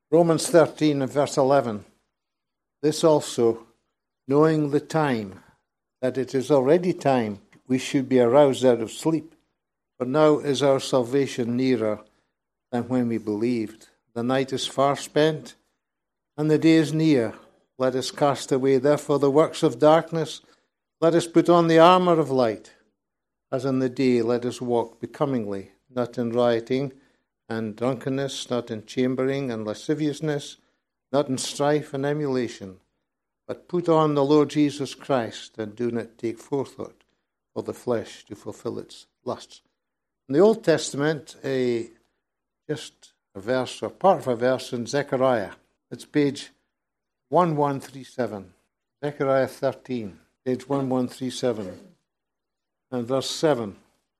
Romans 13 and verse 11. This also, knowing the time, that it is already time, we should be aroused out of sleep. For now is our salvation nearer than when we believed. The night is far spent, and the day is near. Let us cast away, therefore, the works of darkness. Let us put on the armour of light. As in the day, let us walk becomingly, not in rioting and drunkenness, not in chambering and lasciviousness, not in strife and emulation, but put on the Lord Jesus Christ, and do not take forethought for the flesh to fulfill its lusts. In the Old Testament, just a verse or part of a verse in Zechariah. It's page 1137. Zechariah 13, page 1137, and verse 7.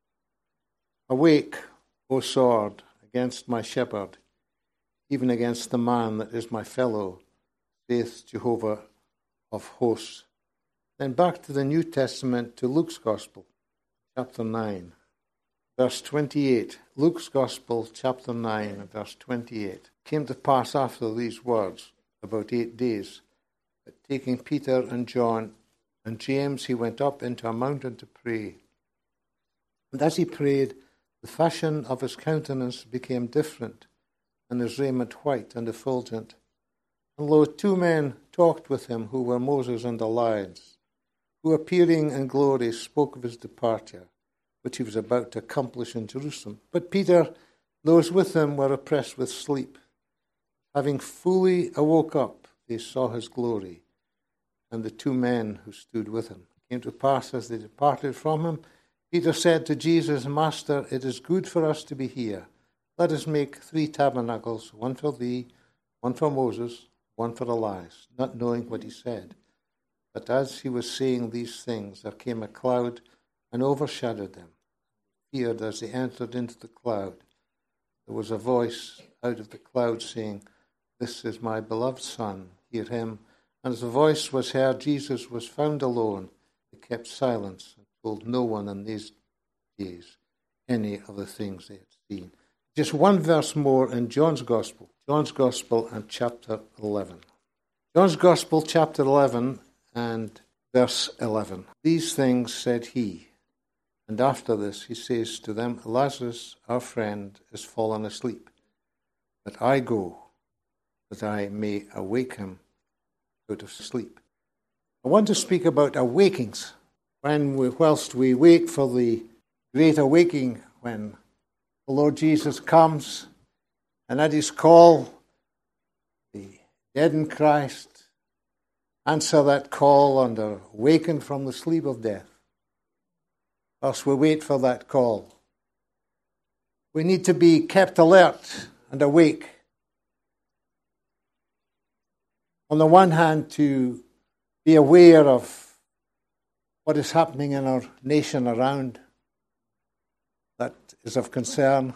Awake, O sword, against my shepherd, even against the man that is my fellow, saith Jehovah of hosts. Then back to the New Testament, to Luke's Gospel, chapter 9, verse 28. Luke's Gospel, chapter 9, verse 28. Came to pass after these words, about 8 days, that taking Peter and John and James, he went up into a mountain to pray. And as he prayed, the fashion of his countenance became different, and his raiment white and effulgent. And lo, 2 men talked with him, who were Moses and Elias, who appearing in glory spoke of his departure, which he was about to accomplish in Jerusalem. But Peter, those with him, were oppressed with sleep. Having fully awoke up, they saw his glory, and the 2 men who stood with him. It came to pass, as they departed from him, Peter said to Jesus, Master, it is good for us to be here. Let us make 3 tabernacles, one for thee, one for Moses, one for Elias, not knowing what he said. But as he was saying these things, there came a cloud and overshadowed them. Feared as they entered into the cloud. There was a voice out of the cloud saying, This is my beloved Son, hear him. And as the voice was heard, Jesus was found alone. They kept silence and told no one in these days any of the things they had seen. Just one verse more in John's Gospel. John's Gospel and chapter 11. John's Gospel, chapter 11 and verse 11. These things said he, and after this he says to them, Lazarus, our friend, is fallen asleep, but I go, that I may awake him out of sleep. I want to speak about awakings. Whilst we wait for the great awaking, when the Lord Jesus comes, and at his call, the dead in Christ answer that call and are awakened from the sleep of death. Whilst we wait for that call, we need to be kept alert and awake. On the one hand, to be aware of what is happening in our nation around, that is of concern,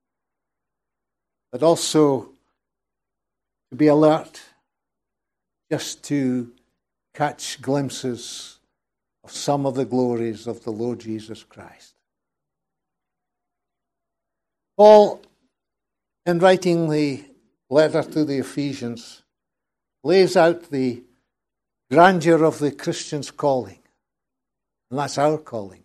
but also to be alert just to catch glimpses of some of the glories of the Lord Jesus Christ. Paul, in writing the letter to the Ephesians, lays out the grandeur of the Christian's calling, and that's our calling.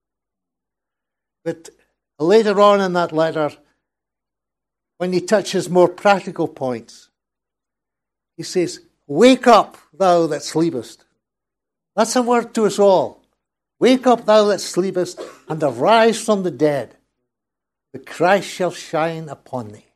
But later on in that letter, when he touches more practical points, he says, Wake up, thou that sleepest. That's a word to us all. Wake up, thou that sleepest, and arise from the dead. The Christ shall shine upon thee.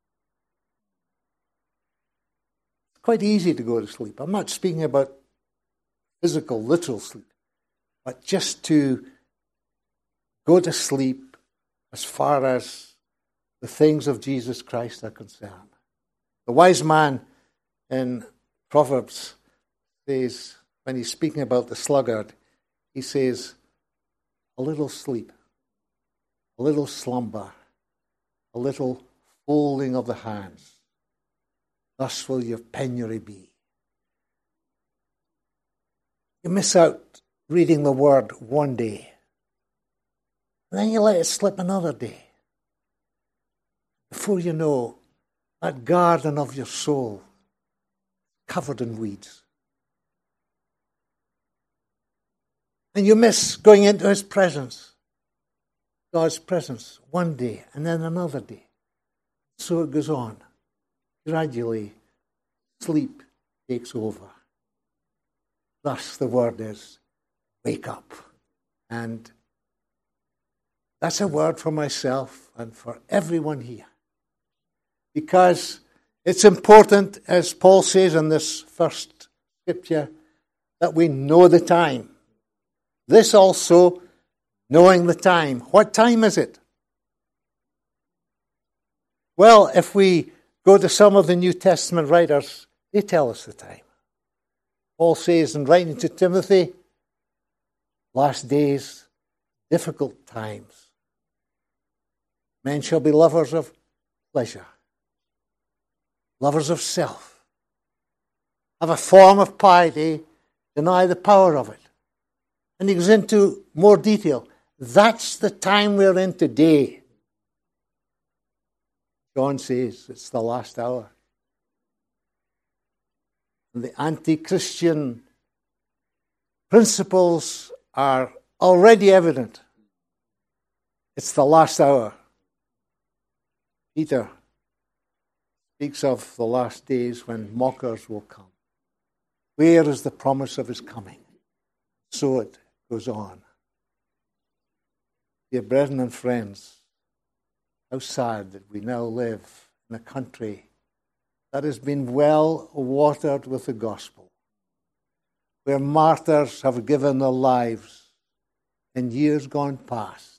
It's quite easy to go to sleep. I'm not speaking about physical, literal sleep, but just to go to sleep as far as the things of Jesus Christ are concerned. The wise man in Proverbs says, when he's speaking about the sluggard, he says, a little sleep, a little slumber, a little folding of the hands. Thus will your penury be. You miss out reading the word one day, and then you let it slip another day. Before you know, that garden of your soul covered in weeds. And you miss going into his presence, God's presence, one day and then another day. So it goes on. Gradually, sleep takes over. Thus, the word is, wake up. And that's a word for myself and for everyone here. Because it's important, as Paul says in this first scripture, that we know the time. This also, knowing the time. What time is it? Well, if we go to some of the New Testament writers, they tell us the time. Paul says in writing to Timothy, last days, difficult times. Men shall be lovers of pleasure, lovers of self, have a form of piety, deny the power of it. And he goes into more detail. That's the time we're in today. John says it's the last hour. And the anti-Christian principles are already evident. It's the last hour. Peter speaks of the last days when mockers will come. Where is the promise of his coming? So it goes on. Dear brethren and friends, how sad that we now live in a country that has been well watered with the gospel, where martyrs have given their lives in years gone past.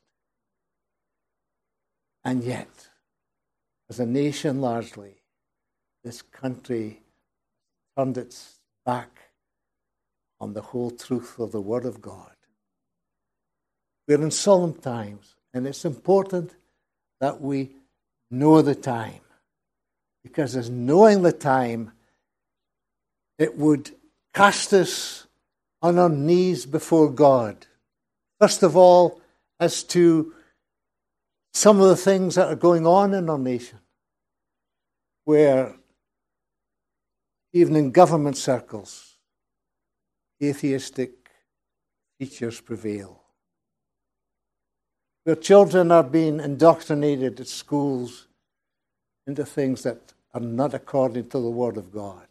And yet, as a nation largely, this country turned its back on the whole truth of the Word of God. We're in solemn times, and it's important that we know the time. Because as knowing the time, it would cast us on our knees before God. First of all, as to some of the things that are going on in our nation, where even in government circles, atheistic teachers prevail. Where children are being indoctrinated at schools into things that are not according to the Word of God.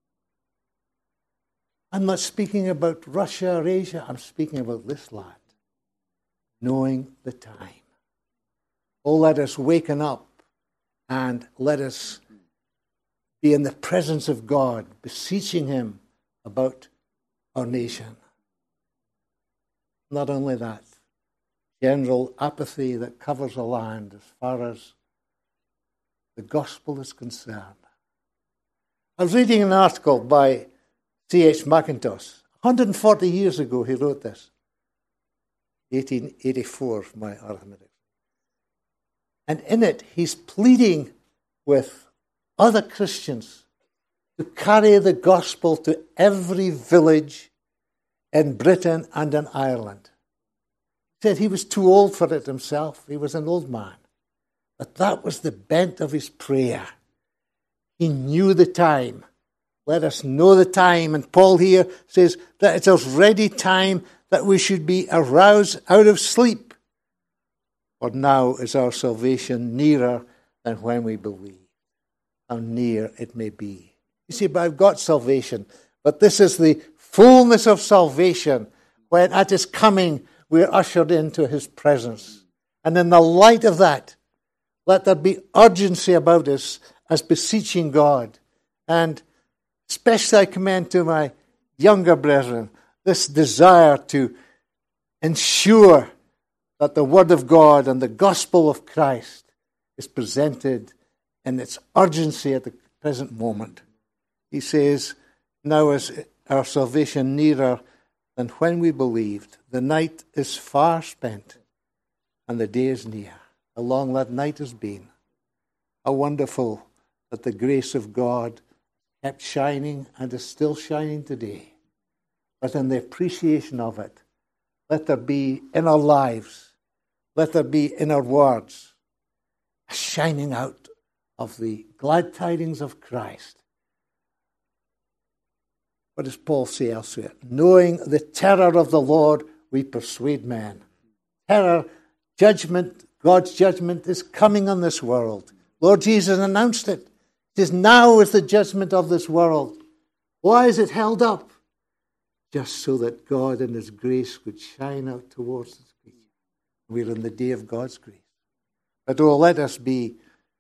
I'm not speaking about Russia or Asia. I'm speaking about this land. Knowing the time. Oh, let us waken up and let us be in the presence of God, beseeching Him about our nation. Not only that, general apathy that covers the land as far as the gospel is concerned. I was reading an article by C.H. Mackintosh. 140 years ago he wrote this. 1884, for my arithmetic. And in it he's pleading with other Christians to carry the gospel to every village in Britain and in Ireland. He said he was too old for it himself. He was an old man. But that was the bent of his prayer. He knew the time. Let us know the time. And Paul here says that it's already time that we should be aroused out of sleep. For now is our salvation nearer than when we believe. How near it may be. You see, but I've got salvation. But this is the fullness of salvation, when at his coming we're ushered into his presence. And in the light of that, let there be urgency about us as beseeching God. And especially I commend to my younger brethren this desire to ensure that the Word of God and the gospel of Christ is presented in its urgency at the present moment. He says, now is our salvation nearer than when we believed. The night is far spent and the day is near. How long that night has been. How wonderful that the grace of God kept shining and is still shining today. But in the appreciation of it, let there be in our lives, let there be in our words, a shining out of the glad tidings of Christ. What does Paul say elsewhere? Knowing the terror of the Lord, we persuade men. Terror, judgment, God's judgment is coming on this world. Lord Jesus announced it. He says, now is the judgment of this world. Why is it held up? Just so that God in his grace would shine out towards his people. We're in the day of God's grace. But oh, let us be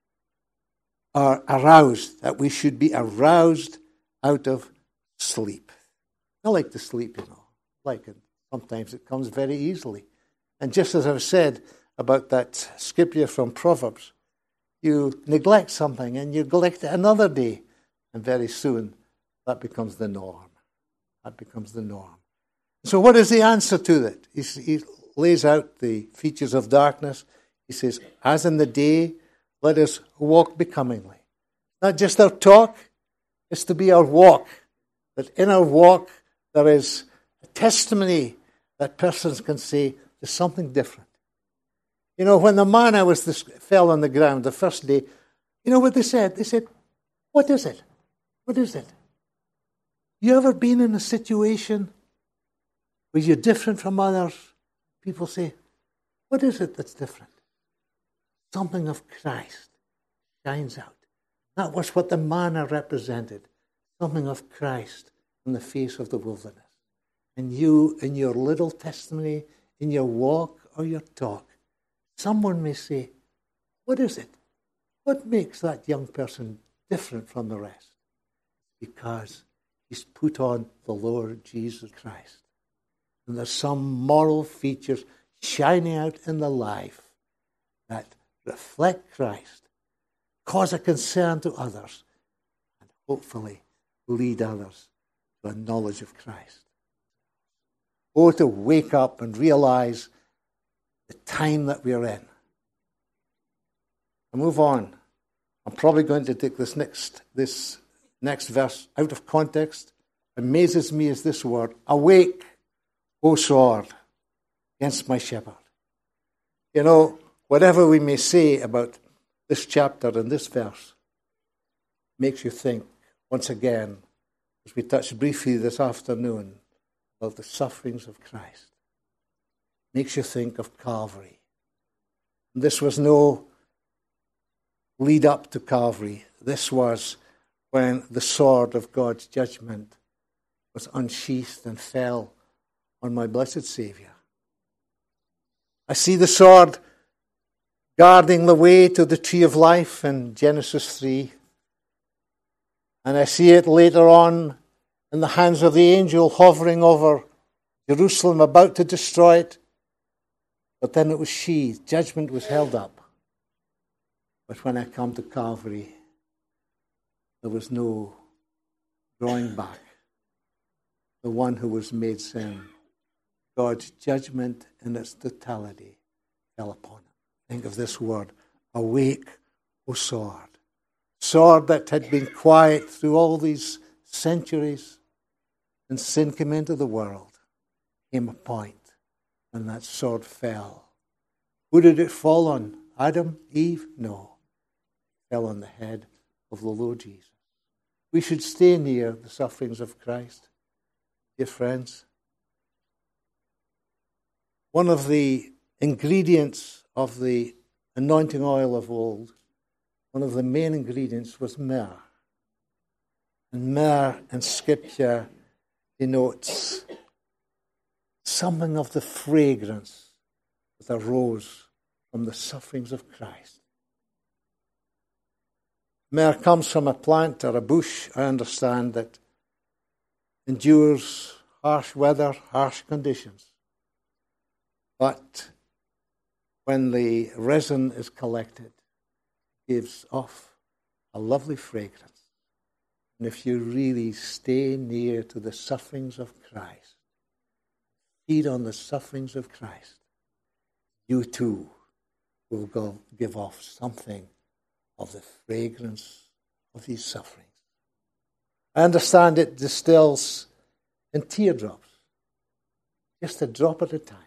aroused, that we should be aroused out of sleep. I like to sleep, like it. Sometimes it comes very easily. And just as I've said about that scripture from Proverbs, you neglect something and you neglect it another day, and very soon that becomes the norm. That becomes the norm. So what is the answer to that? He lays out the features of darkness. He says, as in the day, let us walk becomingly. Not just our talk, it's to be our walk. That in our walk, there is a testimony that persons can say there's something different. When the manna fell on the ground the first day, you know what they said? They said, what is it? What is it? You ever been in a situation where you're different from others? People say, what is it that's different? Something of Christ shines out. That was what the manna represented. Something of Christ in the face of the wilderness. And you, in your little testimony, in your walk or your talk, someone may say, what is it? What makes that young person different from the rest? Because he's put on the Lord Jesus Christ. And there's some moral features shining out in the life that reflect Christ, cause a concern to others, and hopefully lead others to a knowledge of Christ. Oh, to wake up and realize the time that we're in. I move on. I'm probably going to take this next verse out of context. Amazes me is this word, awake, O sword, against my shepherd. Whatever we may say about this chapter and this verse makes you think, once again, as we touched briefly this afternoon, about the sufferings of Christ. Makes you think of Calvary. This was no lead up to Calvary. This was when the sword of God's judgment was unsheathed and fell on my blessed Saviour. I see the sword guarding the way to the tree of life in Genesis 3. And I see it later on in the hands of the angel hovering over Jerusalem, about to destroy it. But then it was sheathed. Judgment was held up. But when I come to Calvary, there was no drawing back. The one who was made sin, God's judgment in its totality fell upon him. Think of this word, awake, O sword. Sword that had been quiet through all these centuries, and sin came into the world. Came a point when that sword fell. Who did it fall on? Adam? Eve? No. It fell on the head of the Lord Jesus. We should stay near the sufferings of Christ. Dear friends, one of the ingredients of the anointing oil of old, one of the main ingredients was myrrh. And myrrh in Scripture denotes something of the fragrance that arose from the sufferings of Christ. Myrrh comes from a plant or a bush, I understand, that endures harsh weather, harsh conditions. But when the resin is collected, it gives off a lovely fragrance. And if you really stay near to the sufferings of Christ, feed on the sufferings of Christ, you too will give off something of the fragrance of these sufferings. I understand it distills in teardrops, just a drop at a time.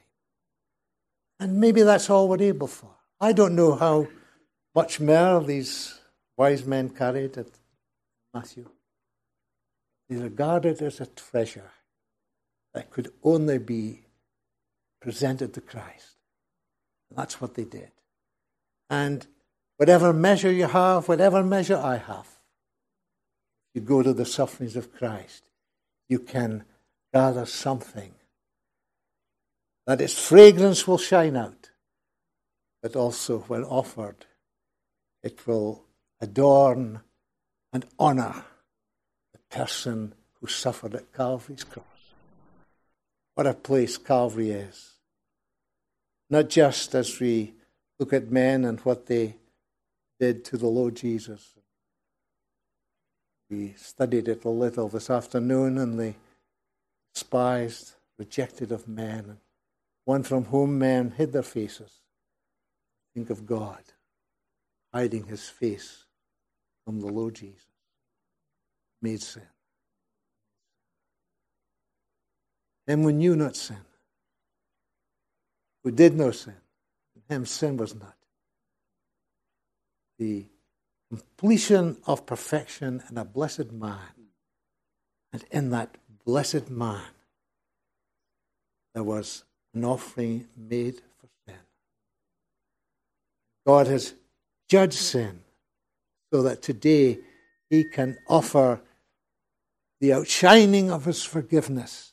And maybe that's all we're able for. I don't know how much myrrh these wise men carried at Matthew. They regarded it as a treasure that could only be presented to Christ. And that's what they did. And whatever measure you have, whatever measure I have, you go to the sufferings of Christ, you can gather something that its fragrance will shine out, but also when offered, it will adorn and honor the person who suffered at Calvary's cross. What a place Calvary is. Not just as we look at men and what they did to the Lord Jesus. We studied it a little this afternoon, and the despised, rejected of men, one from whom men hid their faces. Think of God hiding his face from the Lord Jesus, made sin. Him who knew not sin, who did no sin, in him sin was not. The completion of perfection in a blessed man, and in that blessed man there was an offering made for sin. God has judged sin so that today he can offer the outshining of his forgiveness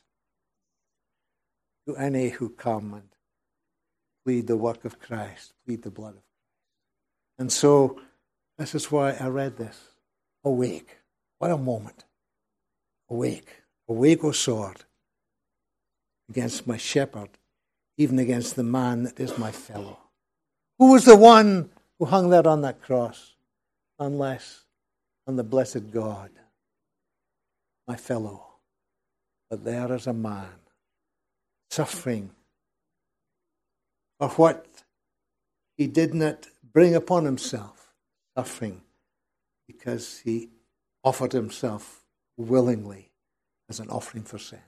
to any who come and plead the work of Christ, plead the blood of Christ. And so, this is why I read this. Awake. What a moment. Awake. Awake, O sword, against my shepherd, even against the man that is my fellow. Who was the one who hung there on that cross? Unless on the blessed God, my fellow. But there is a man suffering for what he did not bring upon himself, suffering because he offered himself willingly as an offering for sin.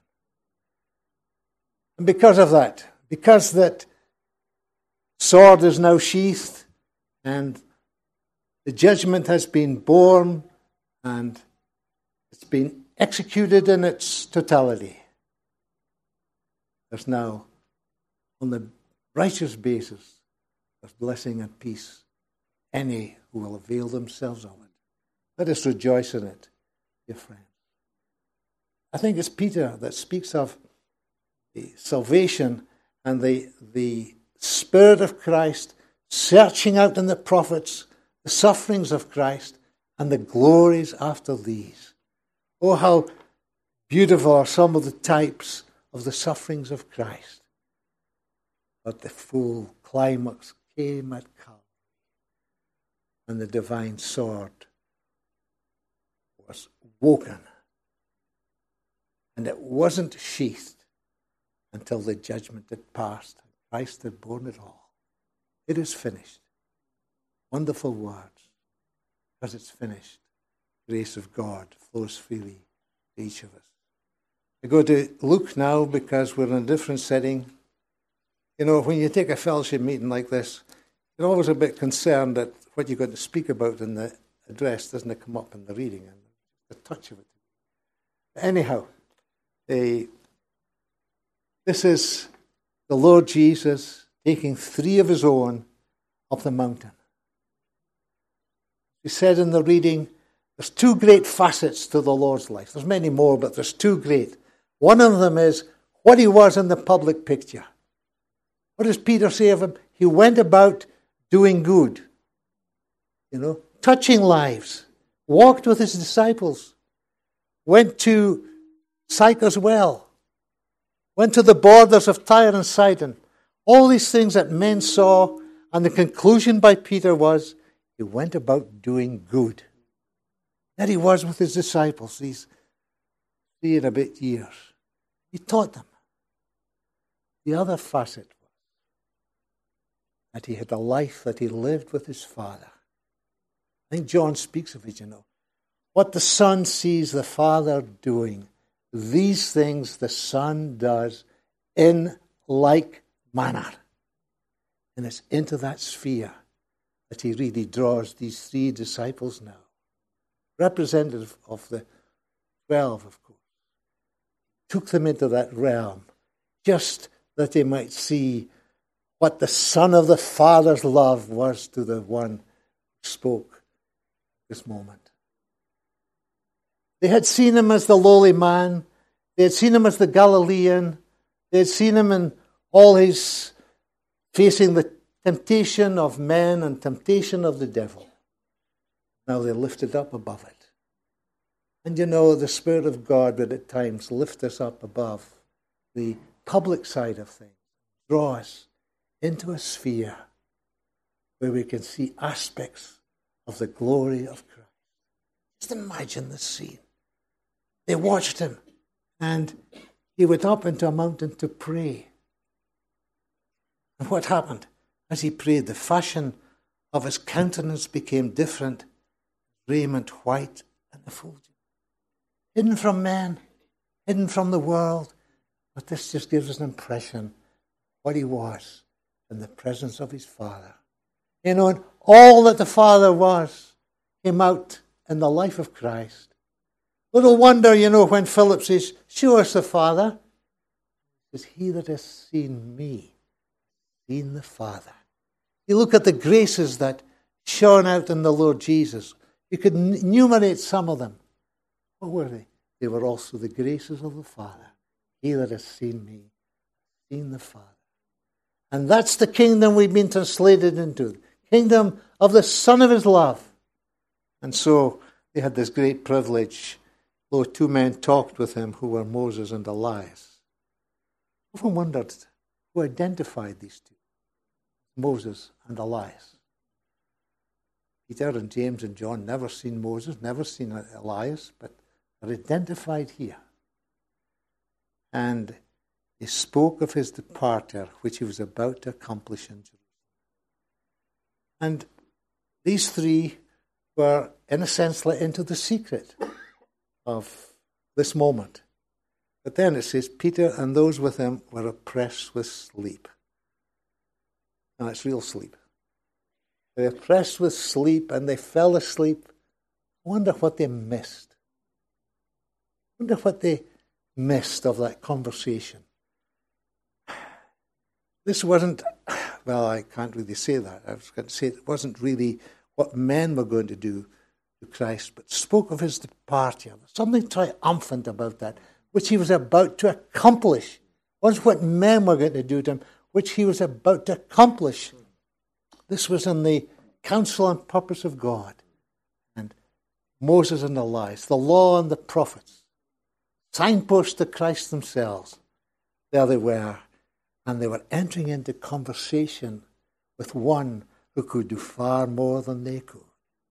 And because of that, because that sword is now sheathed and the judgment has been borne and it's been executed in its totality, there's now, on the righteous basis, there's blessing and peace. Any who will avail themselves of it. Let us rejoice in it, dear friends. I think it's Peter that speaks of the salvation and the Spirit of Christ searching out in the prophets the sufferings of Christ and the glories after these. Oh, how beautiful are some of the types of the sufferings of Christ. But the full climax came at Calvary, and the divine sword was woken. And it wasn't sheathed until the judgment had passed. Christ had borne it all. It is finished. Wonderful words. Because it's finished, grace of God flows freely to each of us. I go to Luke now because we're in a different setting. You know, when you take a fellowship meeting like this, you're always a bit concerned that what you're going to speak about in the address doesn't come up in the reading and the touch of it. Anyhow, this is the Lord Jesus taking 3 of his own up the mountain. He said in the reading, there's 2 great facets to the Lord's life. There's many more, but there's 2 great. One of them is what he was in the public picture. What does Peter say of him? He went about doing good, touching lives, walked with his disciples, went to Sychar's well, went to the borders of Tyre and Sidon. All these things that men saw, and the conclusion by Peter was, he went about doing good. There he was with his disciples these 3 and a bit years. He taught them. The other facet was that he had a life that he lived with his Father. I think John speaks of it, What the Son sees the Father doing, these things the Son does in like manner. And it's into that sphere that he really draws these 3 disciples now. Representative of the 12, of course. Took them into that realm just that they might see what the Son of the Father's love was to the one who spoke this moment. They had seen him as the lowly man. They had seen him as the Galilean. They had seen him in all his facing the temptation of men and temptation of the devil. Now they're lifted up above it. And you know, the Spirit of God would at times lift us up above the public side of things, draw us into a sphere where we can see aspects of the glory of Christ. Just imagine the scene. They watched him, and he went up into a mountain to pray. And what happened? As he prayed, the fashion of his countenance became different, raiment white and effulgent. Hidden from men, hidden from the world. But this just gives us an impression of what he was in the presence of his Father. You know, and all that the Father was came out in the life of Christ. Little wonder, you know, when Philip says, show us the Father. He says, he that has seen me, seen the Father. You look at the graces that shone out in the Lord Jesus. You could enumerate some of them. What were they? They were also the graces of the Father. He that has seen me, seen the Father. And that's the kingdom we've been translated into. Kingdom of the Son of his love. And so they had this great privilege. Though 2 men talked with him who were Moses and Elias. I often wondered who identified these 2. Moses and Elias. Peter and James and John never seen Moses, never seen Elias, but are identified here. And he spoke of his departure, which he was about to accomplish in Jerusalem. And these 3 were, in a sense, let into the secret of this moment. But then it says, Peter and those with him were oppressed with sleep. Now, it's real sleep. They were oppressed with sleep, and they fell asleep. I wonder what they missed. I wonder what they missed of that conversation. This wasn't, well, I can't really say that. I was going to say it wasn't really what men were going to do to Christ, but spoke of his departure. There's something triumphant about that, which he was about to accomplish. It wasn't what men were going to do to him, which he was about to accomplish. This was in the counsel and purpose of God. And Moses and Elias, the law and the prophets, signposts to Christ themselves. There they were. And they were entering into conversation with one who could do far more than they could.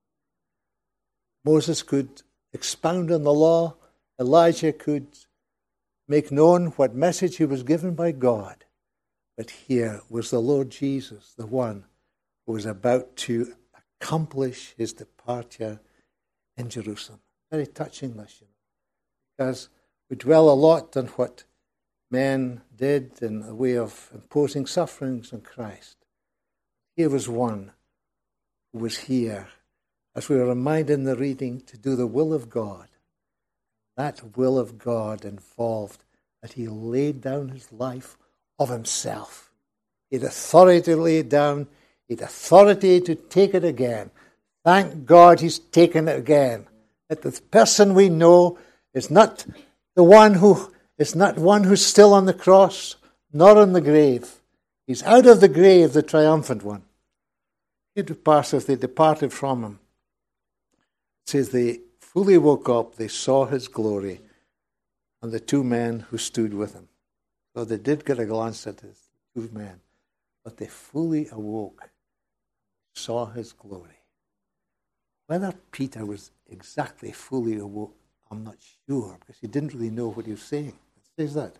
Moses could expound on the law. Elijah could make known what message he was given by God. But here was the Lord Jesus, the one who was about to accomplish his departure in Jerusalem. Very touching this, you know, because we dwell a lot on what men did in a way of imposing sufferings on Christ. Here was one who was here, as we were reminded in the reading, to do the will of God. That will of God involved that he laid down his life of himself. He had authority to lay it down. He had authority to take it again. Thank God he's taken it again. That the person we know is not the one who is not one who's still on the cross, nor in the grave. He's out of the grave, the triumphant one. It would pass as they departed from him. It says they fully woke up, they saw his glory, and the 2 men who stood with him. So they did get a glance at his 2 men, but they fully awoke, saw his glory. Whether Peter was exactly fully awoke, I'm not sure, because he didn't really know what he was saying. It says that.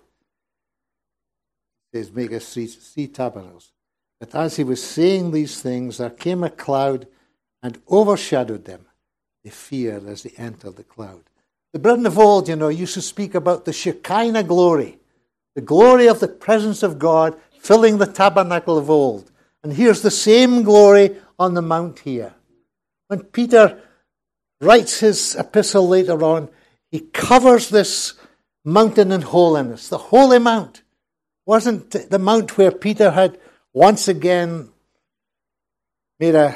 It says, make us 3 tabernacles. But as he was saying these things, there came a cloud and overshadowed them. They feared as they entered the cloud. The Britain of old, you know, used to speak about the Shekinah glory, the glory of the presence of God filling the tabernacle of old. And here's the same glory on the mount here. When Peter writes his epistle later on, he covers this mountain in holiness. The Holy Mount wasn't the mount where Peter had once again made a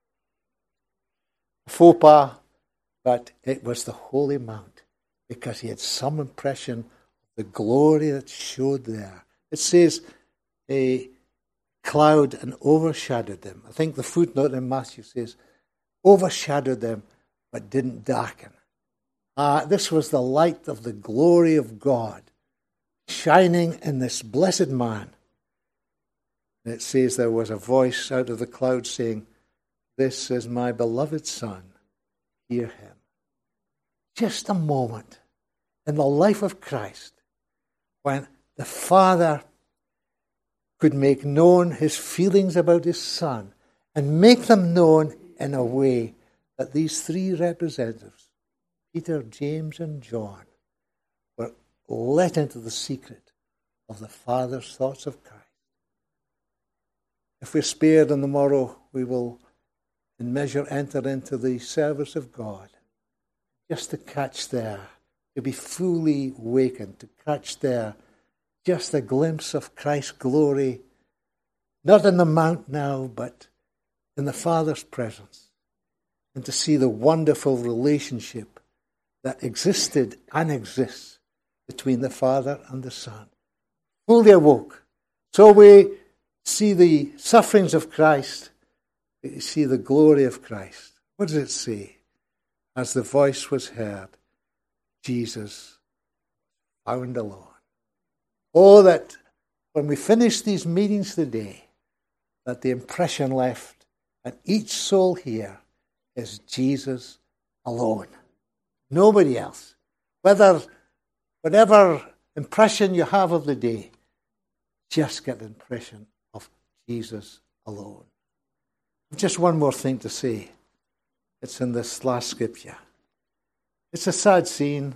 faux pas, but it was the Holy Mount because he had some impression of the glory that showed there. It says a cloud and overshadowed them. I think the footnote in Matthew says overshadowed them but didn't darken. This was the light of the glory of God shining in this blessed man. And it says there was a voice out of the cloud saying, "This is my beloved Son, hear him." Just a moment in the life of Christ when the Father could make known his feelings about his Son and make them known in a way that these three representatives, Peter, James, and John, were let into the secret of the Father's thoughts of Christ. If we're spared on the morrow, we will in measure enter into the service of God, just to catch there, to be fully wakened, to catch there just a glimpse of Christ's glory, not in the mount now, but in the Father's presence, and to see the wonderful relationship that existed and exists between the Father and the Son. Fully awoke. So we see the sufferings of Christ, we see the glory of Christ. What does it say? As the voice was heard, Jesus found alone. Oh, that when we finish these meetings today, that the impression left at each soul here is Jesus alone. Nobody else. Whatever impression you have of the day, just get the impression of Jesus alone. Just one more thing to say. It's in this last scripture. It's a sad scene.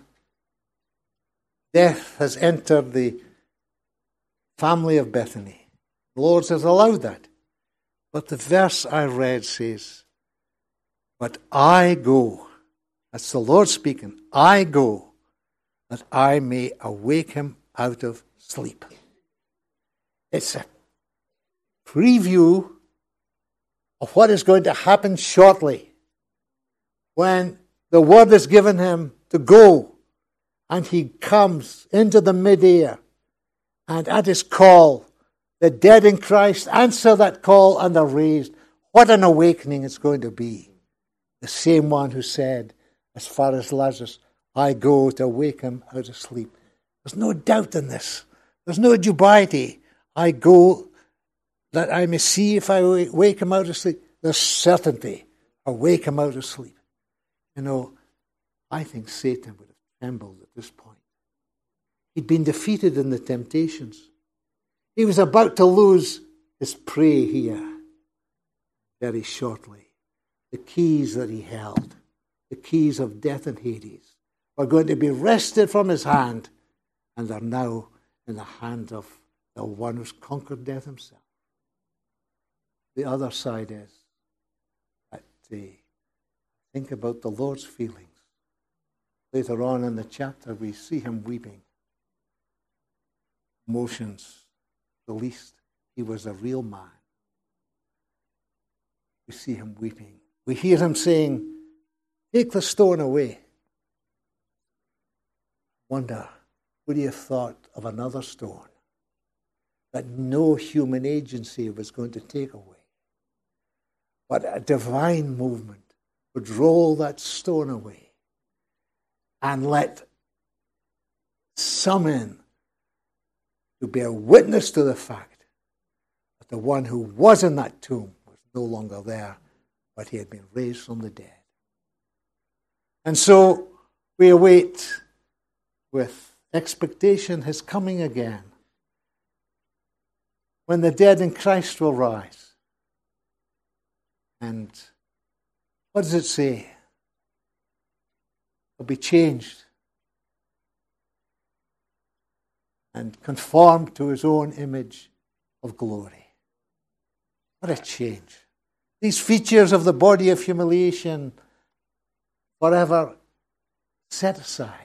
Death has entered the family of Bethany. The Lord has allowed that. But the verse I read says, "But I go," that's the Lord speaking, "I go that I may awake him out of sleep." It's a preview of what is going to happen shortly when the word is given him to go and he comes into the mid-air, and at his call, the dead in Christ answer that call and are raised. What an awakening it's going to be. The same one who said, as far as Lazarus, "I go to wake him out of sleep." There's no doubt in this. There's no dubiety. I go that I may see if I wake him out of sleep. There's certainty. I wake him out of sleep. You know, I think Satan would have trembled at this point. He'd been defeated in the temptations. He was about to lose his prey here very shortly. The keys that he held, the keys of death and Hades, were going to be wrested from his hand, and are now in the hand of the one who's conquered death himself. The other side is that think about the Lord's feelings. Later on in the chapter, we see him weeping. Emotions, the least. He was a real man. We see him weeping. We hear him saying, "Take the stone away." Wonder, would he have thought of another stone that no human agency was going to take away? But a divine movement would roll that stone away and let some in to bear witness to the fact that the one who was in that tomb was no longer there, but he had been raised from the dead. And so we await with expectation his coming again, when the dead in Christ will rise. And what does it say? They'll be changed and conformed to his own image of glory. What a change. These features of the body of humiliation forever set aside.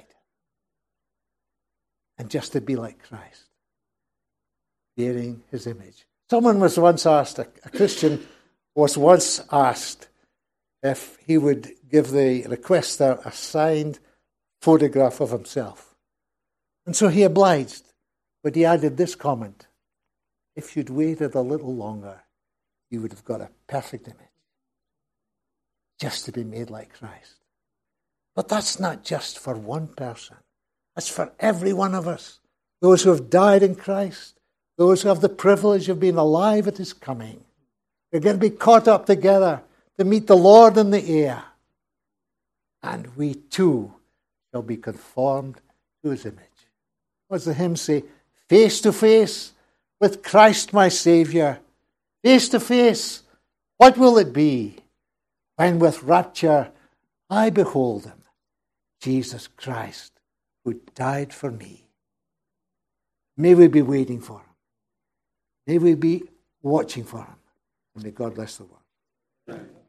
And just to be like Christ, bearing his image. Someone was once asked, a Christian was once asked if he would give the requester a signed photograph of himself. And so he obliged, but he added this comment: if you'd waited a little longer, you would have got a perfect image, just to be made like Christ. But that's not just for one person. That's for every one of us. Those who have died in Christ, those who have the privilege of being alive at his coming. They're going to be caught up together to meet the Lord in the air. And we too shall be conformed to his image. What does the hymn say? Face to face with Christ my Saviour. Face to face, what will it be when with rapture I behold him, Jesus Christ, who died for me? May we be waiting for him. May we be watching for him. And may God bless the word.